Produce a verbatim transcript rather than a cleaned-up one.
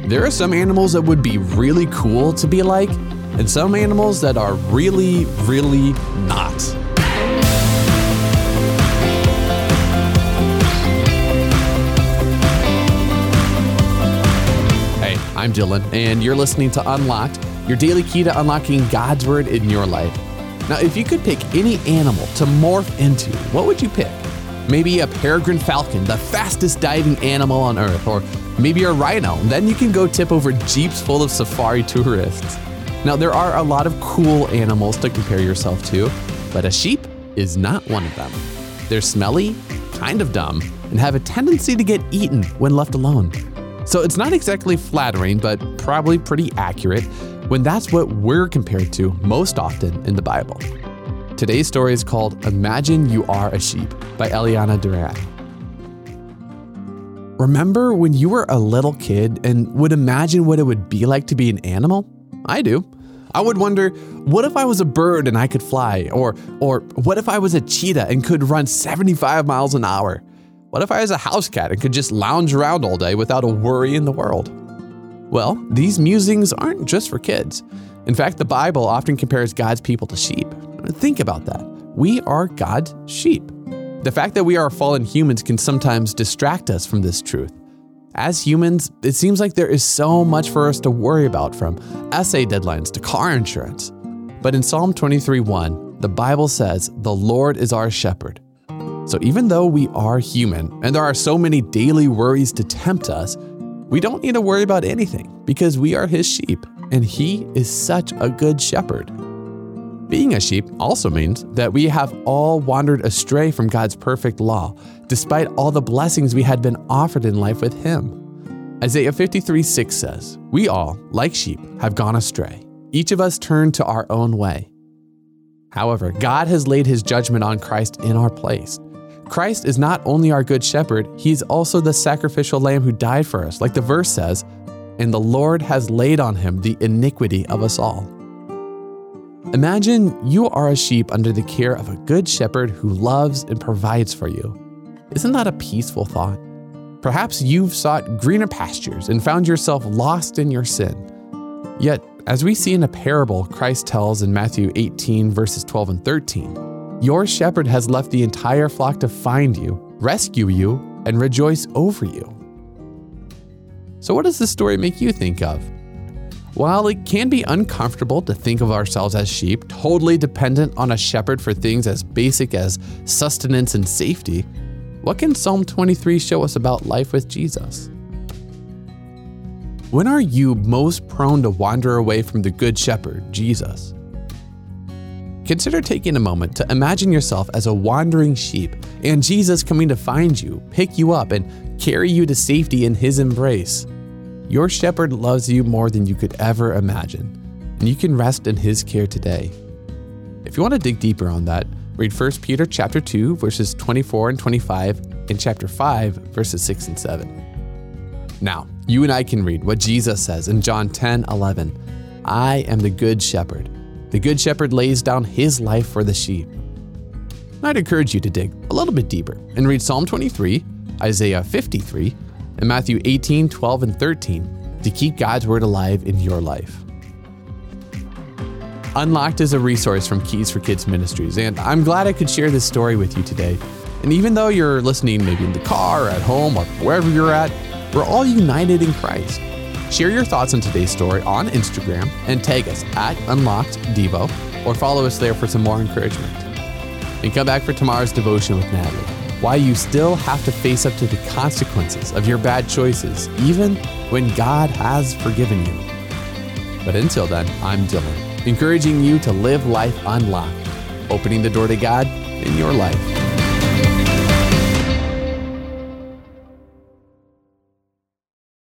There are some animals that would be really cool to be like, and some animals that are really, really not. Hey, I'm Dylan, and you're listening to Unlocked, your daily key to unlocking God's Word in your life. Now, if you could pick any animal to morph into, what would you pick? Maybe a peregrine falcon, the fastest diving animal on earth, or maybe a rhino. Then you can go tip over jeeps full of safari tourists. Now, there are a lot of cool animals to compare yourself to, but a sheep is not one of them. They're smelly, kind of dumb, and have a tendency to get eaten when left alone. So it's not exactly flattering, but probably pretty accurate when that's what we're compared to most often in the Bible. Today's story is called Imagine You Are a Sheep by Eliana Duran. Remember when you were a little kid and would imagine what it would be like to be an animal? I do. I would wonder, what if I was a bird and I could fly? Or, or what if I was a cheetah and could run seventy-five miles an hour? What if I was a house cat and could just lounge around all day without a worry in the world? Well, these musings aren't just for kids. In fact, the Bible often compares God's people to sheep. Think about that. We are God's sheep. The fact that we are fallen humans can sometimes distract us from this truth. As humans, it seems like there is so much for us to worry about, from essay deadlines to car insurance. But in Psalm twenty-three one, the Bible says, "The Lord is our shepherd." So even though we are human and there are so many daily worries to tempt us, we don't need to worry about anything because we are His sheep and He is such a good shepherd. Being a sheep also means that we have all wandered astray from God's perfect law, despite all the blessings we had been offered in life with Him. Isaiah fifty-three six says, "We all, like sheep, have gone astray. Each of us turned to our own way." However, God has laid His judgment on Christ in our place. Christ is not only our good shepherd, He's also the sacrificial lamb who died for us, like the verse says, "And the Lord has laid on Him the iniquity of us all." Imagine you are a sheep under the care of a good shepherd who loves and provides for you. Isn't that a peaceful thought? Perhaps you've sought greener pastures and found yourself lost in your sin. Yet, as we see in a parable Christ tells in Matthew eighteen, verses twelve and thirteen, your shepherd has left the entire flock to find you, rescue you, and rejoice over you. So what does this story make you think of? While it can be uncomfortable to think of ourselves as sheep, totally dependent on a shepherd for things as basic as sustenance and safety, what can Psalm twenty-three show us about life with Jesus? When are you most prone to wander away from the good shepherd, Jesus? Consider taking a moment to imagine yourself as a wandering sheep and Jesus coming to find you, pick you up, and carry you to safety in His embrace. Your shepherd loves you more than you could ever imagine, and you can rest in His care today. If you want to dig deeper on that, read First Peter chapter two, verses twenty-four and twenty-five, and chapter five, verses six and seven. Now, you and I can read what Jesus says in John ten eleven. "I am the good shepherd. The good shepherd lays down his life for the sheep." I'd encourage you to dig a little bit deeper and read Psalm twenty-three, Isaiah fifty-three, and Matthew eighteen, twelve, and thirteen to keep God's Word alive in your life. Unlocked is a resource from Keys for Kids Ministries, and I'm glad I could share this story with you today. And even though you're listening maybe in the car or at home or wherever you're at, we're all united in Christ. Share your thoughts on today's story on Instagram and tag us at Unlocked Devo, or follow us there for some more encouragement. And come back for tomorrow's devotion with Natalie. Why you still have to face up to the consequences of your bad choices, even when God has forgiven you. But until then, I'm Dylan, encouraging you to live life unlocked, opening the door to God in your life.